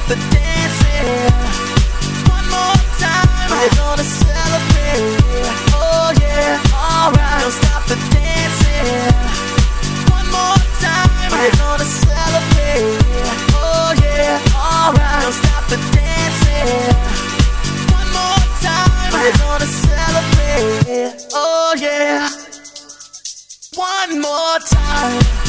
the dancing. One more time, we're gonna celebrate. Oh yeah, alright. Don't stop the dancing. One more time, we're gonna celebrate. Oh yeah, alright. Don't stop the dancing. One more time, we're gonna celebrate. Oh yeah. One more time.